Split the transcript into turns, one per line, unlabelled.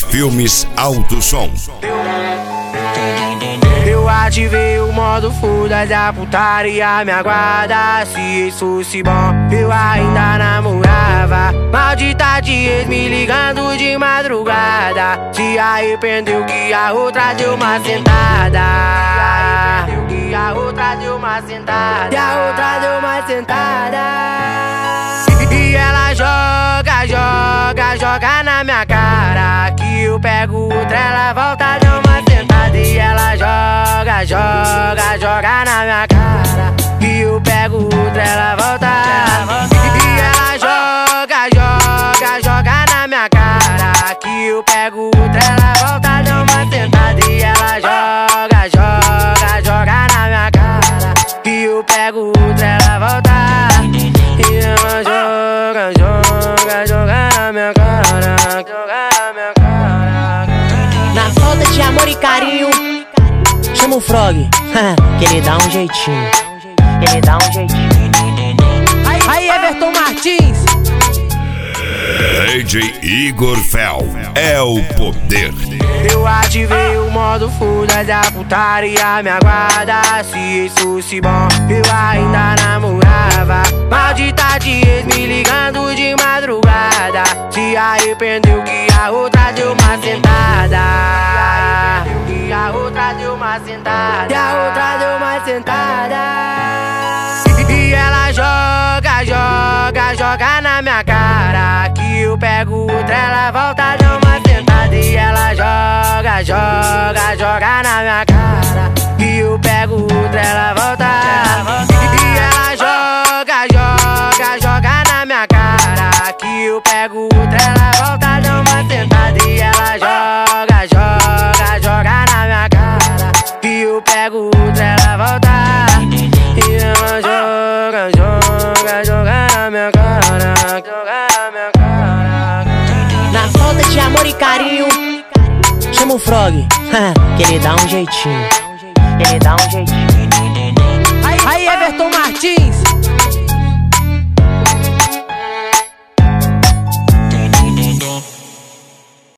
Filmes Alto Som.
Eu ativei o modo foda-se, a putaria me aguarda. Se isso fosse bom, eu ainda namorava. Maldita de ex me ligando de madrugada. Se arrependeu que a outra deu uma sentada. Que a outra deu uma sentada. Que a outra deu uma sentada. E ela joga, joga, joga na minha cara. Que eu pego outra, ela volta, deu uma sentada. E ela joga, joga, joga na minha cara. Que eu pego outra, ela volta. E ela joga, joga, joga na minha cara. Que eu pego outra, ela volta, deu uma sentada. E ela joga, joga, joga na minha cara. Que eu pego outra, ela volta. E ela joga, joga, joga na minha cara. Joga na minha cara.
Na falta de amor e carinho, chama o Frog, que ele dá um jeitinho. Ele dá um jeitinho.
Aí, Everton Martins.
DJ Igor Fel é o poder.
Eu ativei o modo foda-se, a putaria me aguarda. Se isso fosse bom, eu ainda namorava. Maldita de ex me ligando de madrugada. Se arrependeu que a outra deu uma sentada. Que a outra deu uma sentada. Que a outra deu uma sentada. E ela joga, joga, joga na minha cara. Que eu pego outra, ela volta, deu uma sentada. E ela joga, joga, joga na minha cara. Que eu pego outra, ela volta. E ela joga, joga, joga na minha cara. Que eu pego outra, ela volta, deu uma sentada. E ela joga, joga, joga na minha cara. Que eu pego outra, ela volta. E ela joga, joga, joga na minha cara. Joga na minha cara.
Na falta de amor e carinho, chama o Frog, que ele dá um jeitinho. Ele dá um jeitinho.
Aí, Everton Martins.